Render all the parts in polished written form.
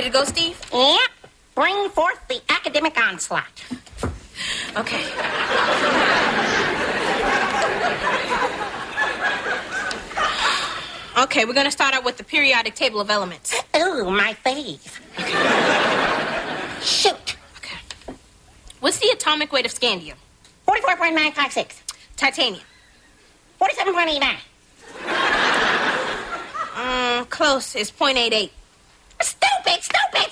to go, Steve? Yep. Bring forth the academic onslaught. Okay. Okay, we're going to start out with the periodic table of elements. Ooh, my fave. Shoot. Okay. What's the atomic weight of scandium? 44.956. Titanium? 47.89. Close. It's 0.88. Stupid!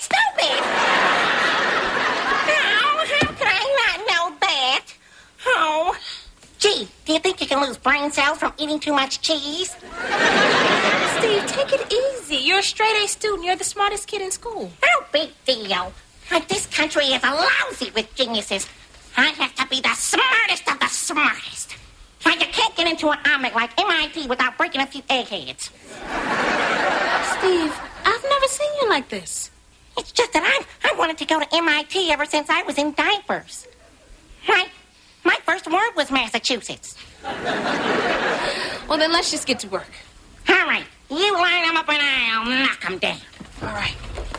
Oh, how could I not know that? Oh. Gee, do you think you can lose brain cells from eating too much cheese? Steve, take it easy. You're a straight-A student. You're the smartest kid in school. No big deal. Like, this country is lousy with geniuses. I have to be the smartest of the smartest. Like, you can't get into an omelet like MIT without breaking a few eggheads. Steve, I've never seen you like this. It's just that I wanted to go to MIT ever since I was in diapers. My first word was Massachusetts. Well, then let's just get to work. All right. You line them up and I'll knock them down. All right.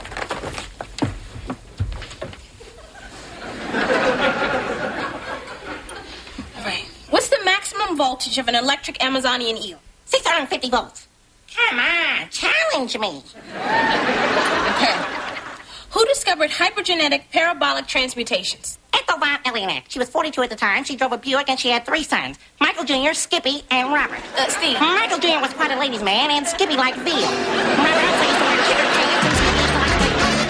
All right. What's the maximum voltage of an electric Amazonian eel? 650 volts. Come on, challenge me. Okay. Who discovered hypergenetic parabolic transmutations? Ethel von Elinek. She was 42 at the time. She drove a Buick and she had 3 sons. Michael Jr., Skippy, and Robert. Steve. Michael Jr. was quite a ladies' man and Skippy liked veal. Robert also used to wear kicker pants and Skippy used to like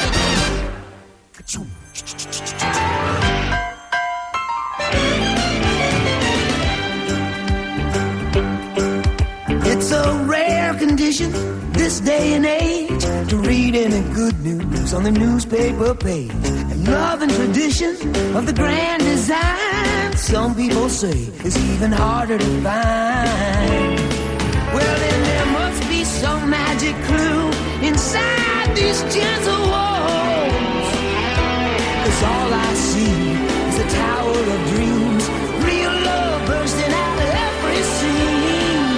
It's a rare condition this day and age to read any good news on the newspaper page. And love and tradition of the grand design, some people say, is even harder to find. Well, then there must be some magic clue inside these gentle walls. 'Cause all I see is a tower of dreams, real love bursting out of every scene.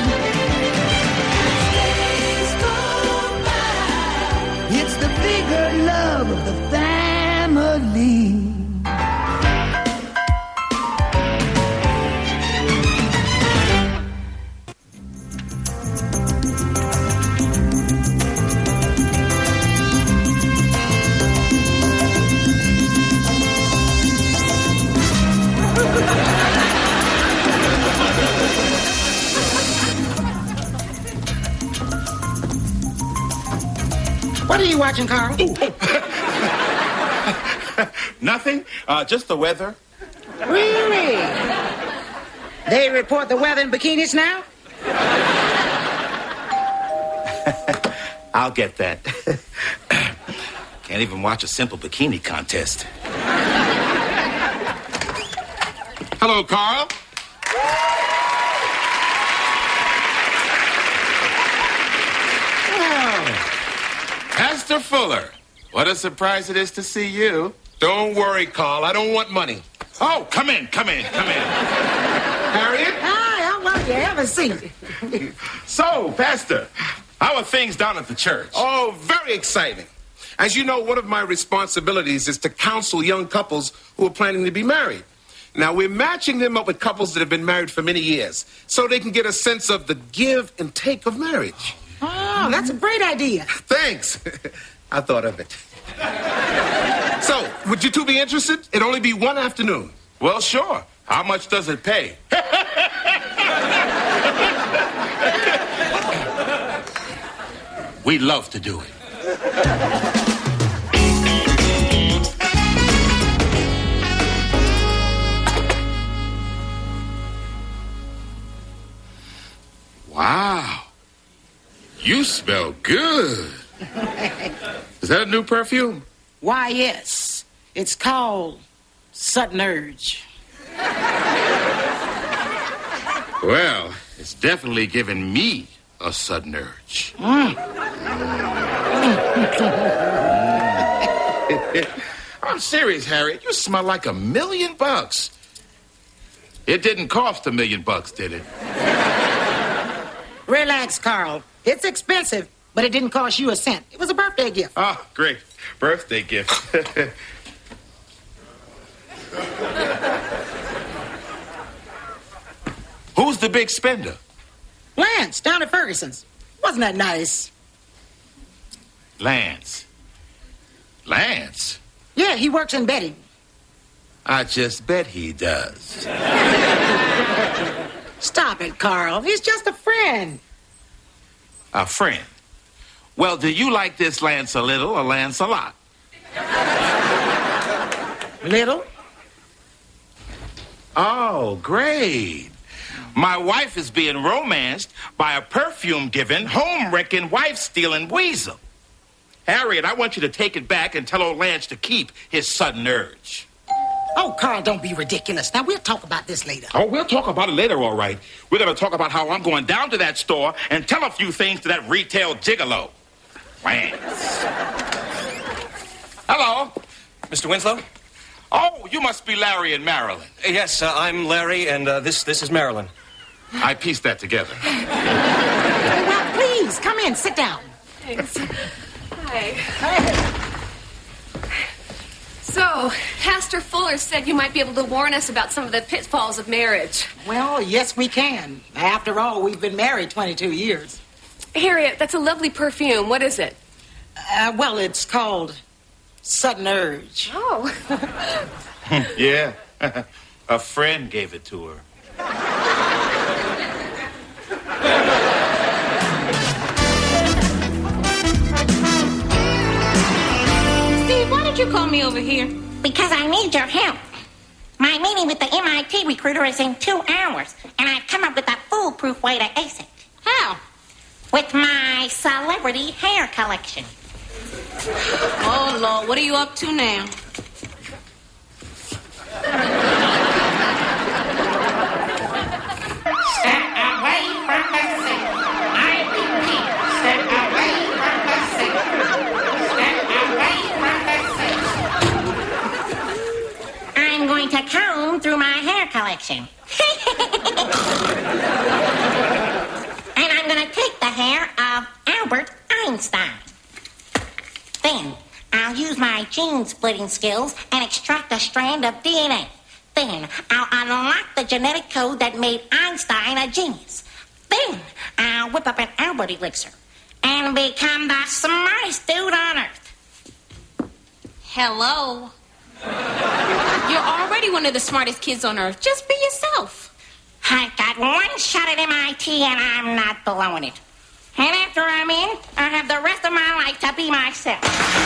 Days go by. It's the bigger love of the family. What are you watching, Carl? Nothing. Just the weather. Really? They report the weather in bikinis now? I'll get that. Can't even watch a simple bikini contest. Hello, Carl. Pastor Fuller, what a surprise it is to see you. Don't worry, Carl. I don't want money. Oh, come in. Harriet? Hi, how are you? Haven't seen you. So, Pastor, how are things down at the church? Oh, very exciting. As you know, one of my responsibilities is to counsel young couples who are planning to be married. Now, we're matching them up with couples that have been married for many years so they can get a sense of the give and take of marriage. Oh, that's a great idea. Thanks. I thought of it. So, would you two be interested? It'd only be one afternoon. Well, sure. How much does it pay? We'd love to do it. Wow. You smell good. Is that a new perfume? Why, yes. It's called Sudden Urge. Well, it's definitely given me a sudden urge. I'm serious, Harriet. You smell like $1 million. It didn't cost $1 million, did it? Relax, Carl. It's expensive, but it didn't cost you a cent. It was a birthday gift. Oh, great. birthday gift. Who's the big spender? Lance, down at Ferguson's. Wasn't that nice? Lance. Lance? Yeah, he works in bedding. I just bet he does. Stop it, Carl. He's just a friend. A friend? Well, do you like this Lance a little or Lance a lot? Little? Oh, great. My wife is being romanced by a perfume-giving, home-wrecking, wife-stealing weasel. Harriet, I want you to take it back and tell old Lance to keep his sudden urge. Oh, Carl, don't be ridiculous. Now, we'll talk about this later. Oh, we'll talk about it later, all right. We're going to talk about how I'm going down to that store and tell a few things to that retail gigolo. Lance. Hello. Mr. Winslow? Oh, you must be Larry and Marilyn. Yes, I'm Larry, and this is Marilyn. I pieced that together. Well, please, come in. Sit down. Thanks. Hi. So, Pastor Fuller said you might be able to warn us about some of the pitfalls of marriage. Well, yes, we can. After all, we've been married 22 years. Harriet, that's a lovely perfume. What is it? Well, it's called Sudden Urge. Oh. Yeah. A friend gave it to her. Steve, why did you call me over here? Because I need your help. My meeting with the MIT recruiter is in 2 hours, and I've come up with a foolproof way to ace it. How? With my celebrity hair collection. Oh, Lord, what are you up to now? Step away from the sink. I repeat, step away from the sink. Step away from the sink. I'm going to comb through my hair collection. And I'm going to take the hair of Albert Einstein. Then I'll use my gene-splitting skills and extract a strand of DNA. Then I'll unlock the genetic code that made Einstein a genius. Then I'll whip up an Albert elixir and become the smartest dude on Earth. Hello? You're already one of the smartest kids on earth. Just be yourself. I've got one shot at MIT and I'm not blowing it. And after I'm in, I have the rest of my life to be myself.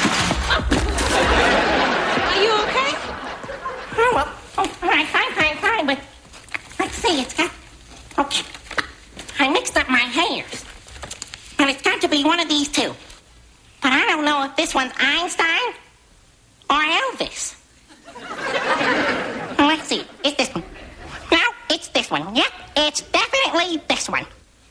Are you okay? Oh, well, fine, but let's see, it's got... Okay, I mixed up my hairs. And it's got to be one of these two. But I don't know if this one's Einstein or Elvis. Let's see, it's this one. No, it's this one. Yep, it's definitely this one.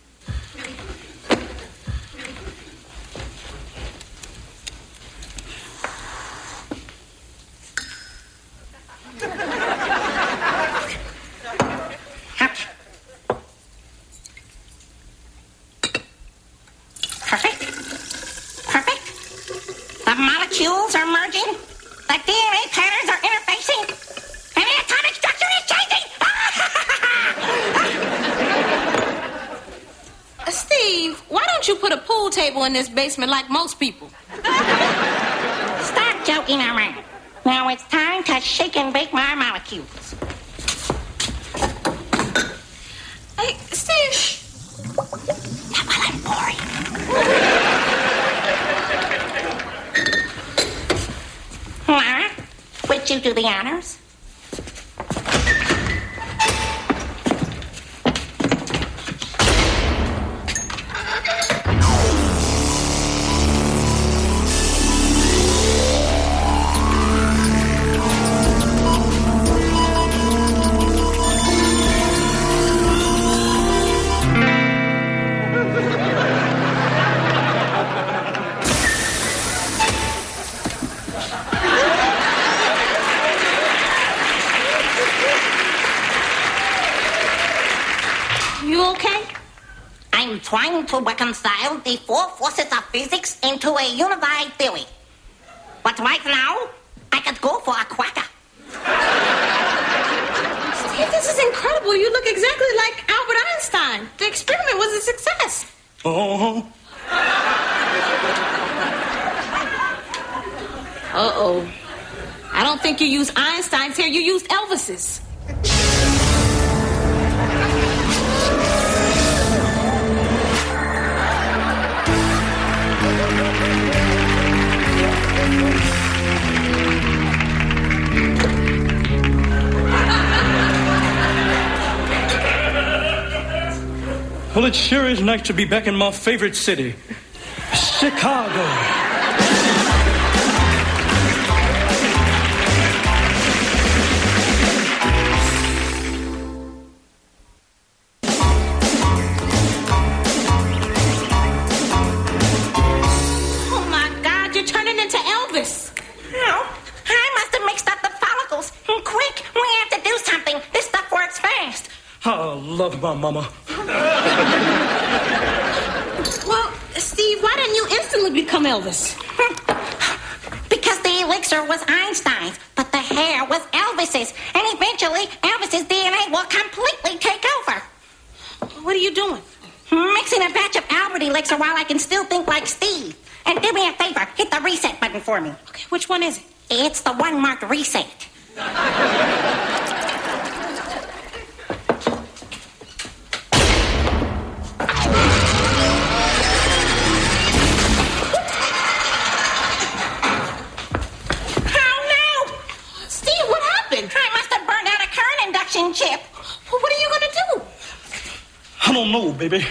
Perfect. The molecules are merging. The DNA patterns are interfacing. And the atomic structure is changing. Steve, why don't you put a pool table in this basement like most people? Stop joking around. Now it's time to shake and bake my molecules. Hey, Steve. Not while I'm pouring. Laura, would you do the honors? Trying to reconcile the 4 forces of physics into a unified theory. But right now, I could go for a quacker. Steve, this is incredible. You look exactly like Albert Einstein. The experiment was a success. Oh. Uh-oh. I don't think you used Einstein's hair. You used Elvis's. Well, it sure is nice to be back in my favorite city, Chicago. Oh, my God, you're turning into Elvis. No, I must have mixed up the follicles. Quick, we have to do something. This stuff works fast. I love my mama. Well, Steve, why didn't you instantly become Elvis? Because the elixir was Einstein's, but the hair was Elvis's. And eventually, Elvis's DNA will completely take over. What are you doing? Mixing a batch of Albert elixir while I can still think like Steve. And do me a favor, hit the reset button for me. Okay, which one is it? It's the one marked reset. Chip. Well, what are you going to do? I don't know, baby.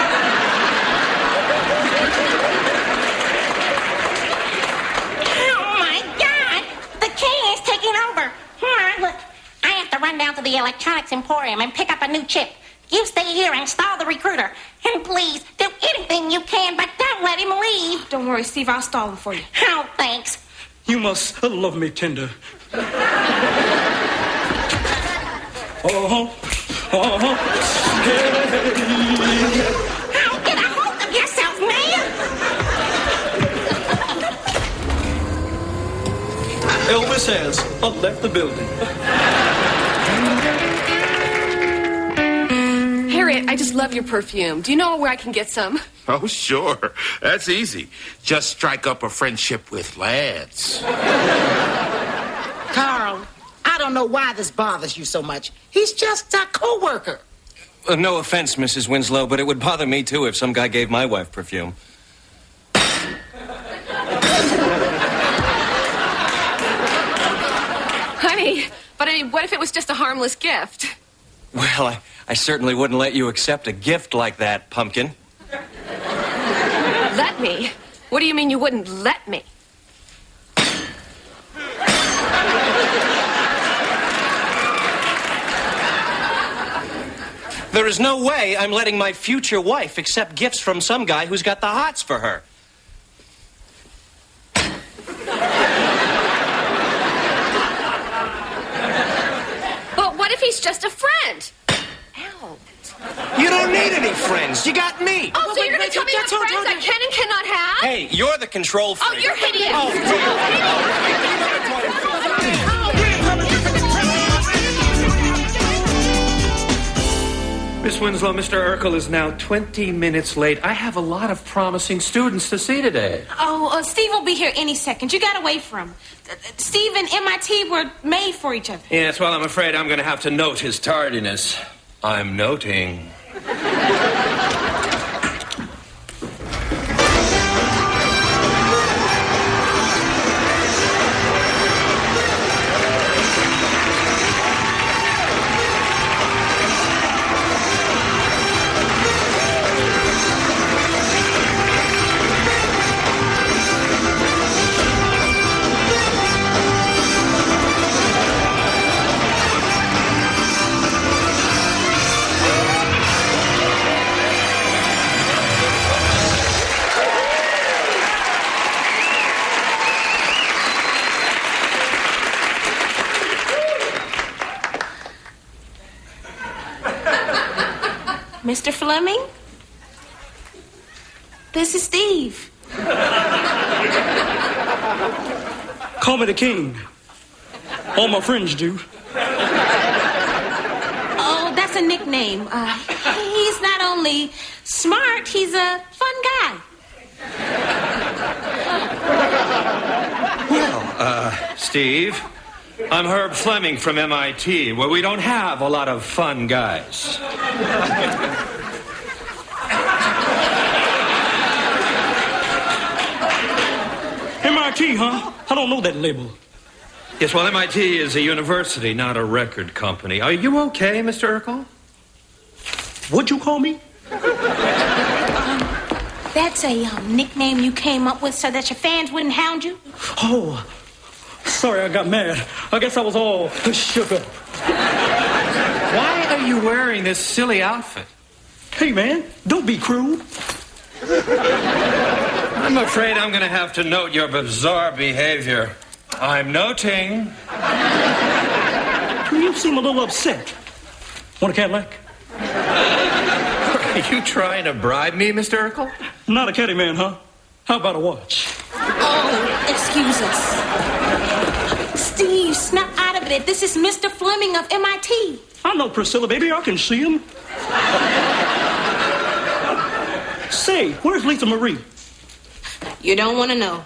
Oh, my God. The king is taking over. Look, I have to run down to the electronics emporium and pick up a new chip. You stay here and stall the recruiter. And please, do anything you can, but don't let him leave. Don't worry, Steve. I'll stall him for you. Oh, thanks. You must love me tender. Oh, hey. Oh, get a hold of yourself, man. Elvis has left the building. Harriet, I just love your perfume. Do you know where I can get some? Oh, sure. That's easy. Just strike up a friendship with Lance. Carl, I don't know why this bothers you so much. He's just a co-worker. No offense, Mrs. Winslow, but it would bother me, too, if some guy gave my wife perfume. Honey, but I mean, what if it was just a harmless gift? Well, I certainly wouldn't let you accept a gift like that, Pumpkin. Let me? What do you mean you wouldn't let me? There is no way I'm letting my future wife accept gifts from some guy who's got the hots for her. But what if he's just a friend? Ow. You don't need any friends. You got me. Oh, so you're going to tell me what friends I can and cannot have? Hey, you're the control freak. Oh, you're hideous. Oh, Miss Winslow, Mr. Urkel is now 20 minutes late. I have a lot of promising students to see today. Oh, Steve will be here any second. You got to wait for him. Steve and MIT were made for each other. Yes, well, I'm afraid I'm going to have to note his tardiness. I'm noting. Mr. Fleming? This is Steve. Call me the king. All my friends do. Oh, that's a nickname. He's not only smart, he's a fun guy. Well, Steve, I'm Herb Fleming from MIT, where we don't have a lot of fun guys. MIT, huh? I don't know that label. Yes, well, MIT is a university, not a record company. Are you okay, Mr. Urkel? What'd you call me? That's a nickname you came up with so that your fans wouldn't hound you? Oh, sorry, I got mad. I guess I was all shook up. Why are you wearing this silly outfit? Hey, man, don't be cruel. I'm afraid I'm going to have to note your bizarre behavior. I'm noting. You seem a little upset. Want a Cadillac? Are you trying to bribe me, Mr. Urkel? Not a caddy man, huh? How about a watch? Oh, excuse us. Steve, snap out of it. This is Mr. Fleming of MIT. I know Priscilla, baby. I can see him. Say, where's Lisa Marie? You don't want to know.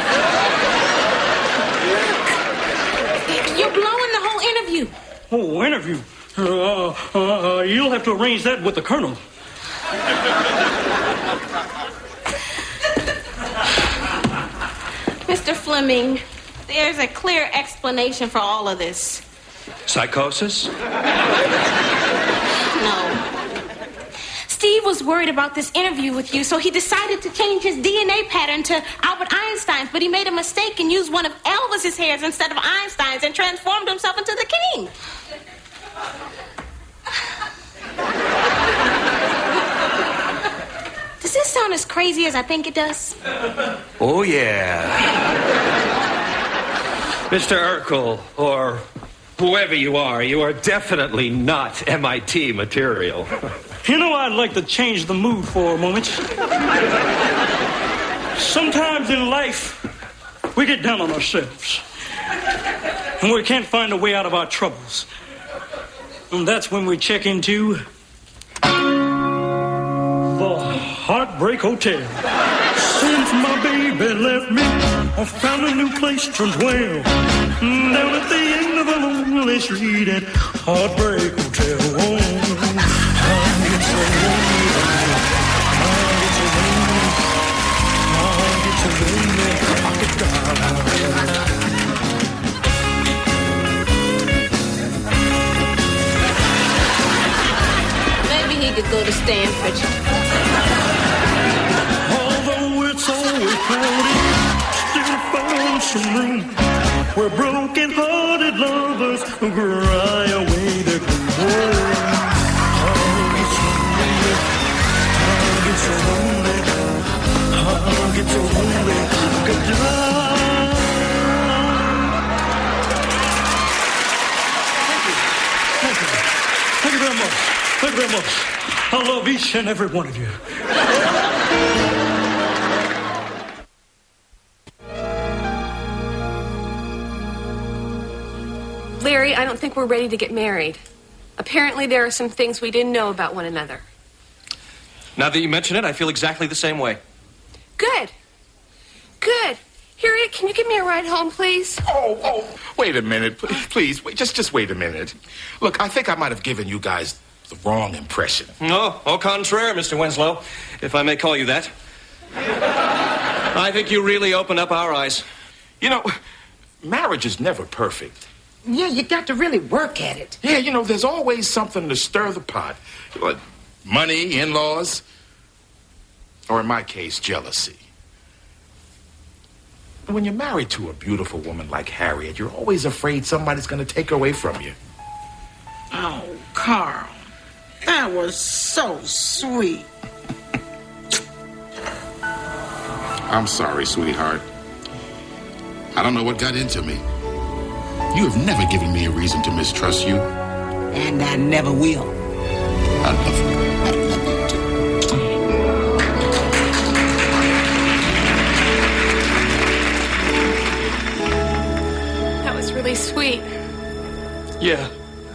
You're blowing the whole interview. Oh, interview? You'll have to arrange that with the colonel. Mr. Fleming, there's a clear explanation for all of this. Psychosis? No. Steve was worried about this interview with you, so he decided to change his DNA pattern to Albert Einstein's, but he made a mistake and used one of Elvis's hairs instead of Einstein's and transformed himself into the king. Does this sound as crazy as I think it does? Oh, yeah. Mr. Urkel, or whoever you are definitely not MIT material. You know, I'd like to change the mood for a moment. Sometimes in life, we get down on ourselves. And we can't find a way out of our troubles. And that's when we check into the Heartbreak Hotel. Since my baby left me, I found a new place to dwell. Down at the end of a lonely street at Heartbreak Hotel. Oh, I get so lonely. Maybe he could go to Stanford. Although it's always crowded, still found some room where broken-hearted lovers cry away their gloom. I get so lonely, I get so lonely, I get so lonely, I could die. Thank you very much. Thank you very much. I love each and every one of you. Larry, I don't think we're ready to get married. Apparently, there are some things we didn't know about one another. Now that you mention it, I feel exactly the same way. Good. Good. Harriet, can you give me a ride home, please? Oh, wait a minute. Please, wait, just wait a minute. Look, I think I might have given you guys the wrong impression. No, au contraire, Mr. Winslow, if I may call you that. I think you really opened up our eyes. You know, marriage is never perfect. Yeah, you got to really work at it. Yeah, you know, there's always something to stir the pot. Like money, in-laws, or in my case, jealousy. When you're married to a beautiful woman like Harriet, you're always afraid somebody's going to take her away from you. Oh, Carl, that was so sweet. I'm sorry, sweetheart. I don't know what got into me. You have never given me a reason to mistrust you. And I never will. I love you. I love you too. sweet. Yeah.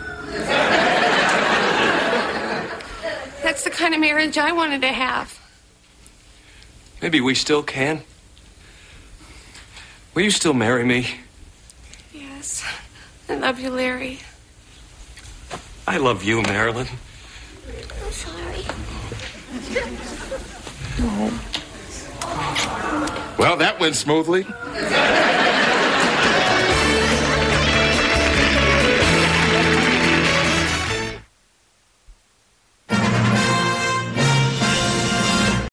That's the kind of marriage I wanted to have. Maybe we still can. Will you still marry me? Yes. I love you, Larry. I love you, Marilyn. I'm sorry. Well, that went smoothly.